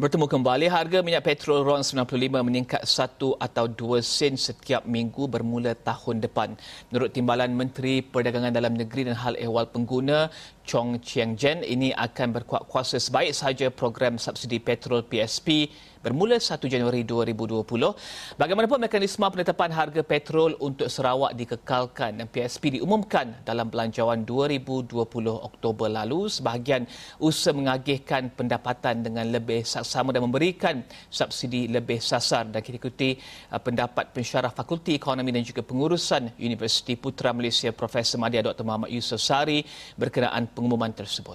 Bertemu kembali, harga minyak petrol RON 95 meningkat 1 atau 2 sen setiap minggu bermula tahun depan. Menurut Timbalan Menteri Perdagangan Dalam Negeri dan Hal Ehwal Pengguna, Chong Chiang Jen, ini akan berkuat kuasa sebaik sahaja program subsidi petrol PSP bermula 1 Januari 2020. Bagaimanapun, mekanisme penetapan harga petrol untuk Sarawak dikekalkan dan PSP diumumkan dalam Belanjawan 2020 Oktober lalu. Sebahagian usaha mengagihkan pendapatan dengan lebih saksama dan memberikan subsidi lebih sasar. Dan kita ikuti pendapat pensyarah Fakulti Ekonomi dan juga Pengurusan Universiti Putra Malaysia Profesor Madya Dr. Muhammad Yusof Sari berkenaan pengumuman tersebut.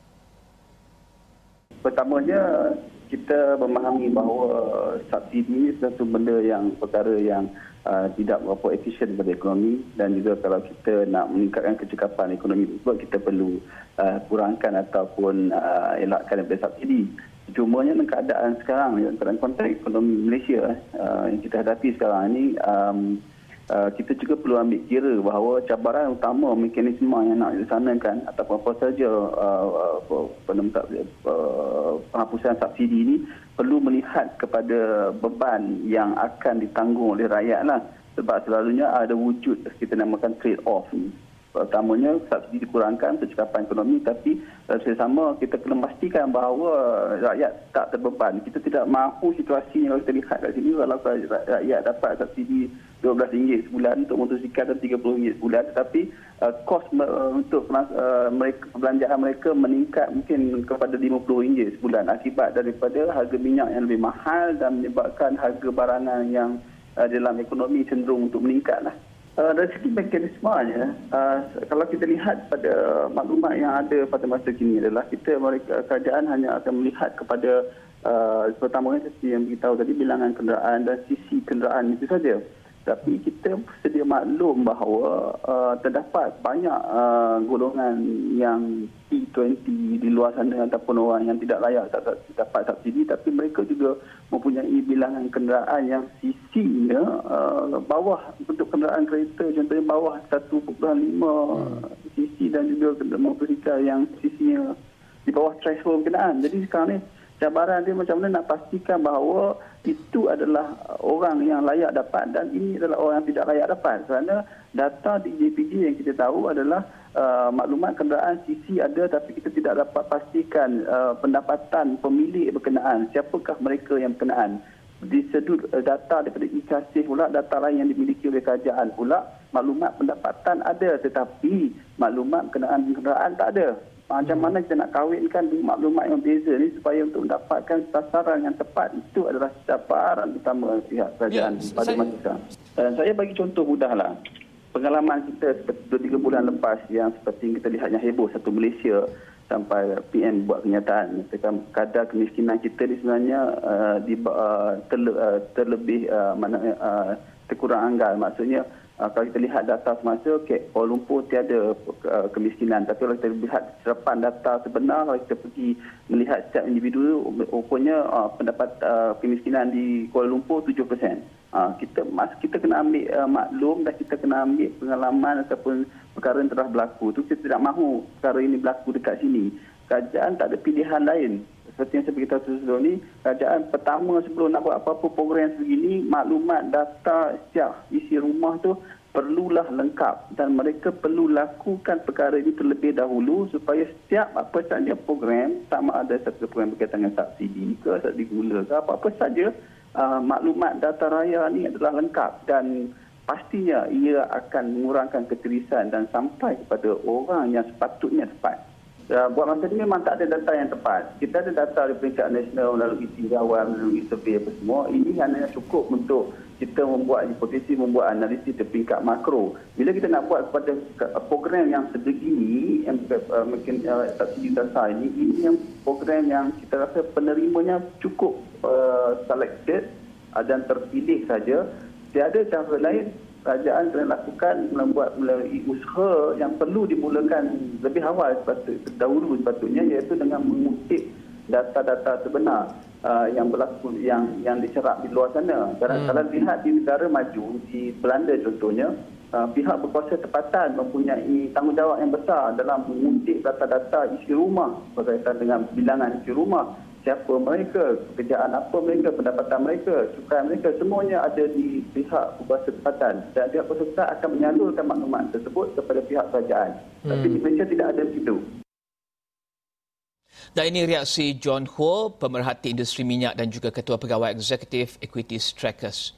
Pertamanya, kita memahami bahawa subsidi satu benda yang perkara yang tidak berapa efisien pada ekonomi, dan juga kalau kita nak meningkatkan kecekapan ekonomi tersebut, kita perlu kurangkan ataupun elakkan daripada subsidi. Cumanya dalam keadaan sekarang, dalam konteks ekonomi Malaysia yang kita hadapi sekarang ini, kita juga perlu ambil kira bahawa cabaran utama mekanisme yang nak dilaksanakan ataupun apa saja penghapusan subsidi ini perlu melihat kepada beban yang akan ditanggung oleh rakyat lah. Sebab selalunya ada wujud kita namakan trade-off ni. Pertamanya subsidi dikurangkan untuk cekapan ekonomi, tapi sesama kita kena pastikan bahawa rakyat tak terbeban. Kita tidak mahu situasi yang kita lihat kat sini, kalau rakyat dapat subsidi RM12 sebulan untuk motosikal dan RM30 sebulan, tetapi kos untuk perbelanjaan mereka meningkat mungkin kepada RM50 sebulan akibat daripada harga minyak yang lebih mahal dan menyebabkan harga barangan yang dalam ekonomi cenderung untuk meningkat lah. Dari segi mekanismenya, kalau kita lihat pada maklumat yang ada pada masa kini adalah kerajaan hanya akan melihat kepada pertamanya seperti yang beritahu tadi, bilangan kenderaan dan sisi kenderaan itu saja. Tapi kita sedia maklum bahawa terdapat banyak golongan yang T20 di luar sana ataupun orang yang tidak layak tak dapat subsidi, tapi mereka juga mempunyai bilangan kenderaan yang sisinya bawah untuk kenderaan kereta, contohnya bawah 1.5 sisi, dan juga motosikal yang sisinya di bawah threshold kenderaan. Jadi sekarang ni cabaran dia macam mana nak pastikan bahawa itu adalah orang yang layak dapat dan ini adalah orang yang tidak layak dapat. Kerana data di JPJ yang kita tahu adalah maklumat kenderaan sisi ada, tapi kita tidak dapat pastikan pendapatan pemilik berkenaan, siapakah mereka yang berkenaan. Di sudut data daripada IKASIF pula, data lain yang dimiliki oleh kerajaan pula, maklumat pendapatan ada tetapi maklumat kenderaan tak ada. Macam mana kita nak kawinkan maklumat yang berbeza ni supaya untuk mendapatkan sasaran yang tepat, itu adalah cabaran utama pihak kerajaan pada masa sekarang. Dan saya bagi contoh mudahlah. Pengalaman kita seperti 2-3 bulan lepas yang seperti kita lihat yang heboh satu Malaysia sampai PM buat kenyataan. Kadar kemiskinan kita ni sebenarnya terlebih terkurang anggal. Maksudnya kalau kita lihat data semasa, Kuala Lumpur tiada kemiskinan. Tapi kalau kita lihat serapan data sebenar, kalau kita pergi melihat setiap individu, rupanya pendapat kemiskinan di Kuala Lumpur 7%. Kita kena ambil maklum dan kita kena ambil pengalaman ataupun perkara yang telah berlaku. Itu kita tidak mahu perkara ini berlaku dekat sini. Kerajaan tak ada pilihan lain. Seperti yang saya beritahu sebelum ni, kerajaan pertama sebelum nak buat apa-apa program sebegini, maklumat data setiap isi rumah tu perlulah lengkap dan mereka perlu lakukan perkara ini terlebih dahulu supaya setiap apa saja program, sama ada satu program berkaitan dengan subsidi ke, subsidi gula ke, apa-apa saja, maklumat data raya ni adalah lengkap dan pastinya ia akan mengurangkan ketirisan dan sampai kepada orang yang sepatutnya tepat. Buat masa ini memang tak ada data yang tepat. Kita ada data dari peringkat nasional melalui tinggawan, melalui survey apa semua. Ini hanya cukup untuk kita membuat hipotesi, membuat analisis di peringkat makro. Bila kita nak buat kepada program yang sebegini, yang mungkin subsidi dasar ini yang program yang kita rasa penerimanya cukup selected dan terpilih saja. Tiada cara lain. Kerajaan kena lakukan melalui usaha yang perlu dimulakan lebih awal dahulu sepatutnya, iaitu dengan mengutip data-data sebenar yang berlaku yang diserap di luar sana. Kalau lihat di negara maju, di Belanda contohnya, pihak berkuasa tempatan mempunyai tanggungjawab yang besar dalam mengutip data-data isi rumah berkaitan dengan bilangan isi rumah. siapa mereka, pekerjaan apa mereka, pendapatan mereka, cukai mereka, semuanya ada di pihak berkuasa tempatan dan pihak berkuasa tempatan akan menyalurkan maklumat tersebut kepada pihak kerajaan. Tapi di Malaysia tidak ada begitu. Dan ini reaksi John Ho, pemerhati industri minyak dan juga Ketua Pegawai Eksekutif Equities Trackers.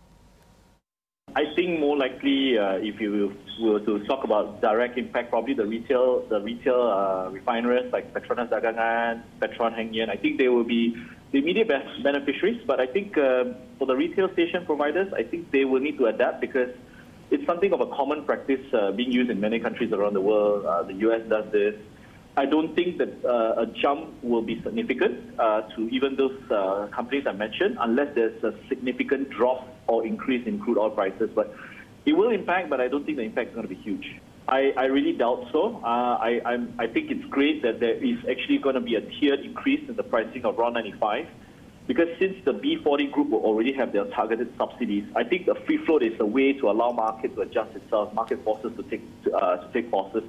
I think more likely, if you were to talk about direct impact, probably the retail refineries like Petronas Dagangan, Petron Heng Yen, I think they will be the immediate beneficiaries. But I think for the retail station providers, I think they will need to adapt because it's something of a common practice being used in many countries around the world. The US does this. I don't think that a jump will be significant to even those companies I mentioned unless there's a significant drop or increase in crude oil prices. But it will impact, but I don't think the impact is going to be huge. I really doubt so. I think it's great that there is actually going to be a tiered increase in the pricing of RON 95 because since the B40 group will already have their targeted subsidies, I think the free float is a way to allow market to adjust itself, market forces to take forces.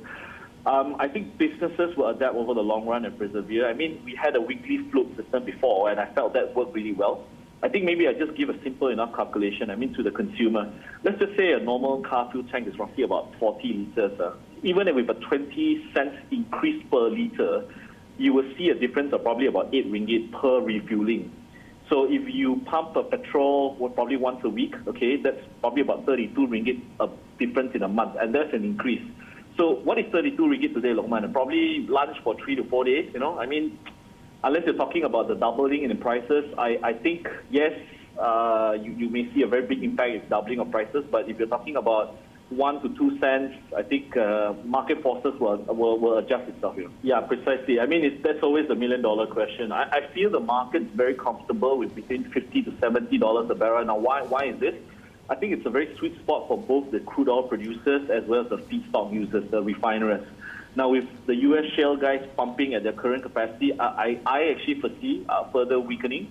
I think businesses will adapt over the long run and persevere. I mean, we had a weekly float system before, and I felt that worked really well. I think maybe I just give a simple enough calculation. I mean, to the consumer, let's just say a normal car fuel tank is roughly about 40 liters. Even with a 20 cents increase per liter, you will see a difference of probably about 8 ringgit per refueling. So if you pump a petrol probably once a week, okay, that's probably about 32 ringgit of difference in a month, and that's an increase. So what is 32 ringgit today, Lokman? Probably lunch for 3 to 4 days, you know? I mean, unless you're talking about the doubling in the prices, I think, yes, you may see a very big impact in doubling of prices, but if you're talking about 1 to 2 cents, I think market forces will adjust itself. You know? Yeah, precisely. I mean, that's always the million-dollar question. I feel the market's very comfortable with between $50 to $70 a barrel. Now, why is this? I think it's a very sweet spot for both the crude oil producers as well as the feedstock users, the refiners. Now, with the U.S. shale guys pumping at their current capacity, I actually foresee further weakening.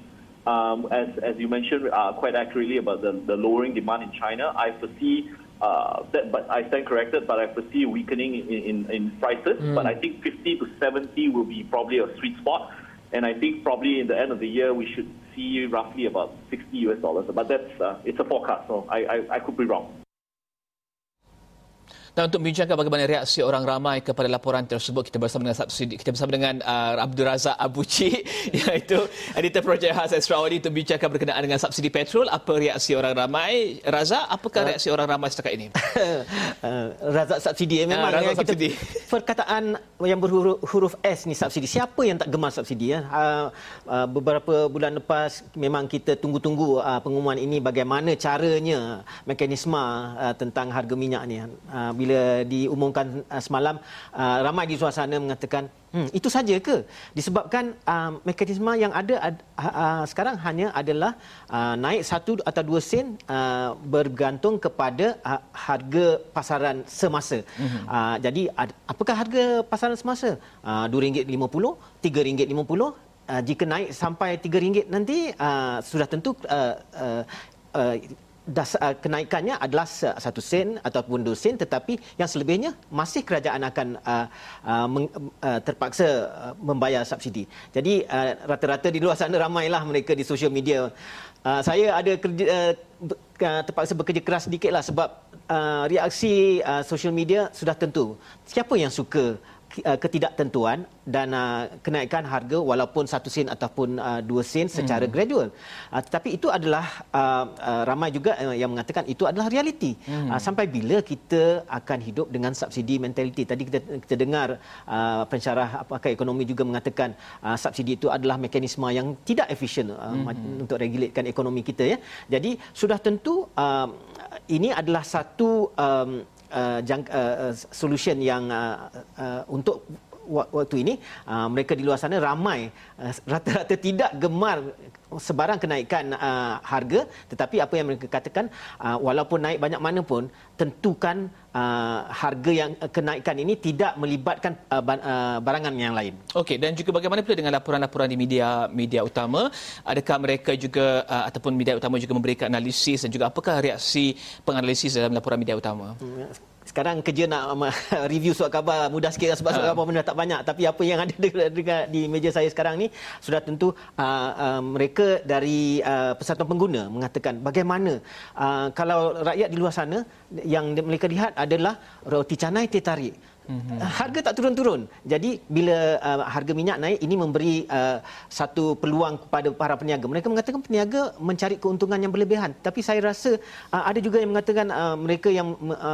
As you mentioned quite accurately about the lowering demand in China, I foresee that, but I stand corrected, but I foresee weakening in prices. But I think 50 to 70 will be probably a sweet spot. And I think probably in the end of the year, we should see roughly about $60. But that's it's a forecast, so I could be wrong. Dan untuk membincangkan bagaimana reaksi orang ramai kepada laporan tersebut, kita bersama dengan Abdul Razak Abuchi, iaitu editor projek khas Extraordinary, untuk membincangkan berkenaan dengan subsidi petrol. Apa reaksi orang ramai? Razak, apakah reaksi orang ramai setakat ini? Razak subsidi memang Razak subsidi. Perkataan yang berhuruf S ni subsidi. Siapa yang tak gemar subsidi? Beberapa bulan lepas memang kita tunggu-tunggu pengumuman ini, bagaimana caranya, mekanisme tentang harga minyak ni. Bila diumumkan semalam, ramai di suasana mengatakan, itu saja ke? Disebabkan mekanisme yang ada sekarang hanya adalah naik 1 atau 2 sen bergantung kepada harga pasaran semasa. Jadi apakah harga pasaran semasa? RM2.50, RM3.50. Jika naik sampai RM3 nanti, sudah tentu kenaikannya adalah 1 sen ataupun 2 sen, tetapi yang selebihnya masih kerajaan akan terpaksa membayar subsidi. Jadi rata-rata di luar sana ramailah mereka di social media. Saya ada terpaksa bekerja keras sedikitlah sebab reaksi social media sudah tentu. Siapa yang suka ketidaktentuan dan kenaikan harga walaupun 1 sen ataupun 2 sen secara gradual. Tetapi itu adalah ramai juga yang mengatakan itu adalah realiti. Sampai bila kita akan hidup dengan subsidi mentality? Tadi kita dengar pensyarah pakar ekonomi juga mengatakan subsidi itu adalah mekanisme yang tidak efisien untuk regulatekan ekonomi kita, ya. Jadi sudah tentu ini adalah satu solution yang untuk waktu ini mereka di luar sana ramai rata-rata tidak gemar sebarang kenaikan harga, tetapi apa yang mereka katakan, walaupun naik banyak mana pun, tentukan harga yang kenaikan ini tidak melibatkan barangan yang lain. Okey, dan juga bagaimana pula dengan laporan-laporan di media utama? Adakah mereka juga ataupun media utama juga memberikan analisis, dan juga apakah reaksi penganalisis dalam laporan media utama? sekarang kerja nak review surat khabar mudah sikit sebab surat khabar benda tak banyak. Tapi apa yang ada di meja saya sekarang ni sudah tentu mereka dari Persatuan Pengguna mengatakan bagaimana kalau rakyat di luar sana yang mereka lihat adalah roti canai teh tarik. Harga tak turun-turun. Jadi bila harga minyak naik, ini memberi satu peluang kepada para peniaga. Mereka mengatakan peniaga mencari keuntungan yang berlebihan. Tapi saya rasa ada juga yang mengatakan mereka yang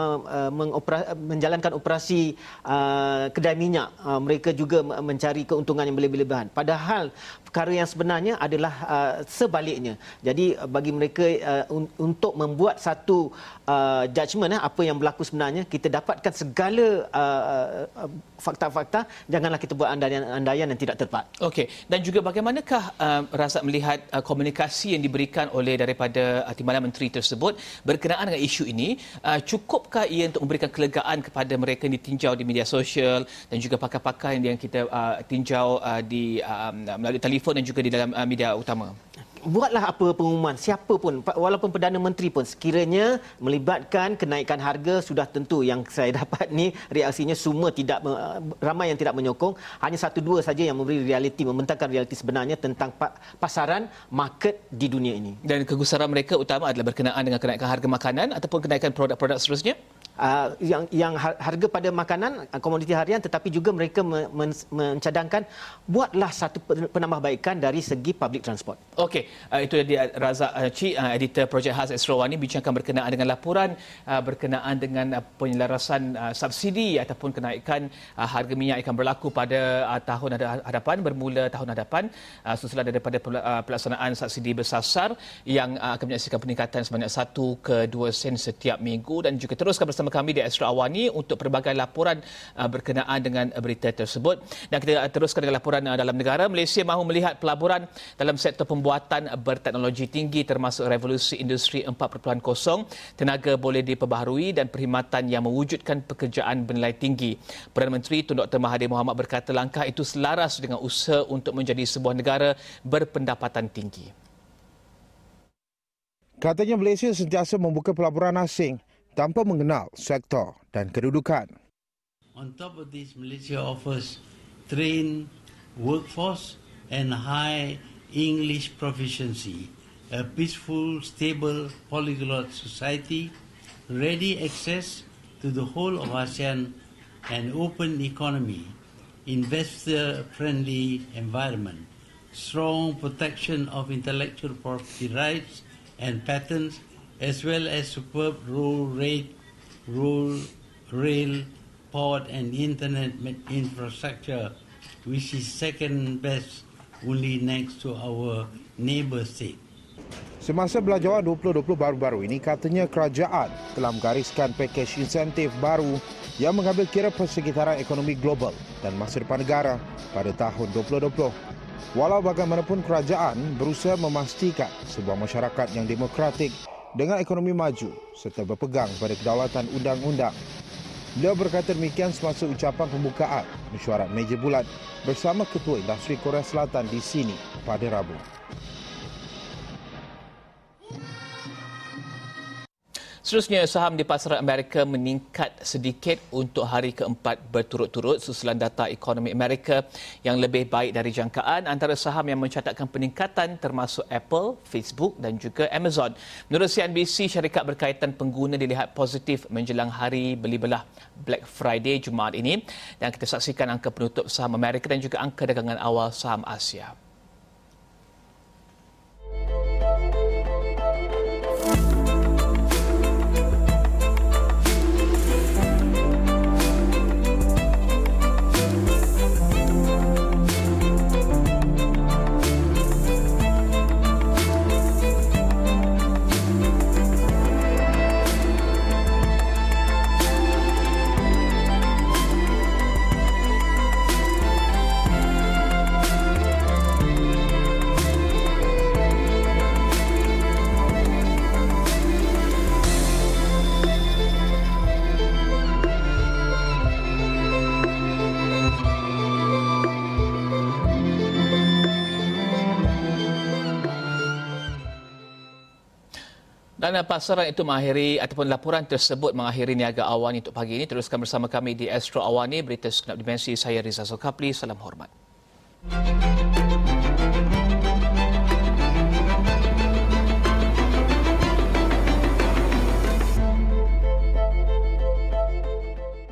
menjalankan operasi kedai minyak, mereka juga mencari keuntungan yang berlebihan. Padahal perkara yang sebenarnya adalah sebaliknya. Jadi bagi mereka untuk membuat satu judgement apa yang berlaku sebenarnya, kita dapatkan segala fakta-fakta, janganlah kita buat andaian yang tidak tepat. Okey, dan juga bagaimanakah Razak melihat komunikasi yang diberikan oleh daripada Timbalan Menteri tersebut berkenaan dengan isu ini? Cukupkah ia untuk memberikan kelegaan kepada mereka yang ditinjau di media sosial dan juga pakar-pakar yang kita tinjau melalui telefon dan juga di dalam media utama? Buatlah apa pengumuman, siapa pun, walaupun Perdana Menteri pun, sekiranya melibatkan kenaikan harga, sudah tentu yang saya dapat ni reaksinya semua ramai yang tidak menyokong, hanya 1-2 saja yang memberi realiti, membentangkan realiti sebenarnya tentang pasaran market di dunia ini. Dan kegusaran mereka utama adalah berkenaan dengan kenaikan harga makanan ataupun kenaikan produk-produk seterusnya? Yang harga pada makanan, komoditi harian, tetapi juga mereka mencadangkan buatlah satu penambahbaikan dari segi public transport. Okey, itu dia Razak Cik, editor Projek Khas Astro Awani, bincangkan berkenaan dengan laporan berkenaan dengan penyelarasan subsidi ataupun kenaikan harga minyak akan berlaku pada tahun hadapan, bermula tahun hadapan, susulan daripada pelaksanaan subsidi bersasar yang akan menyaksikan peningkatan sebanyak 1 ke 2 sen setiap minggu. Dan juga teruskan bersama kami di Astro Awani untuk pelbagai laporan berkenaan dengan berita tersebut. Dan kita teruskan dengan laporan dalam negara. Malaysia mahu melihat pelaburan dalam sektor pembuatan berteknologi tinggi termasuk revolusi industri 4.0. Tenaga boleh diperbaharui dan perkhidmatan yang mewujudkan pekerjaan bernilai tinggi. Perdana Menteri Tun Dr. Mahathir Mohamad berkata langkah itu selaras dengan usaha untuk menjadi sebuah negara berpendapatan tinggi. Katanya Malaysia sentiasa membuka pelaburan asing tanpa mengenal sektor dan kedudukan. On top of this, Malaysia offers trained workforce and high English proficiency, a peaceful, stable, polyglot society, ready access to the whole of ASEAN, an open economy, investor-friendly environment, strong protection of intellectual property rights and patents, as well as superb rail, port and internet infrastructure, which is second best only next to our neighbour state. Semasa Belanjawan 2020 baru-baru ini, katanya kerajaan telah menggariskan pakej insentif baru yang mengambil kira persekitaran ekonomi global dan masa depan negara pada tahun 2020. Walau bagaimanapun, kerajaan berusaha memastikan sebuah masyarakat yang demokratik dengan ekonomi maju serta berpegang pada kedaulatan undang-undang. Beliau berkata demikian semasa ucapan pembukaan mesyuarat meja bulat bersama Ketua Industri Korea Selatan di sini pada Rabu. Seterusnya, saham di pasaran Amerika meningkat sedikit untuk hari keempat berturut-turut susulan data ekonomi Amerika yang lebih baik dari jangkaan. Antara saham yang mencatatkan peningkatan termasuk Apple, Facebook dan juga Amazon. Menurut CNBC, syarikat berkaitan pengguna dilihat positif menjelang hari beli belah Black Friday Jumaat ini. Dan kita saksikan angka penutup saham Amerika dan juga angka dagangan awal saham Asia. Dan pasaran itu mengakhiri ataupun laporan tersebut mengakhiri Niaga Awani untuk pagi ini. Teruskan bersama kami di Astro Awani, berita segenap dimensi. Saya Rizal Zulkapli, salam hormat.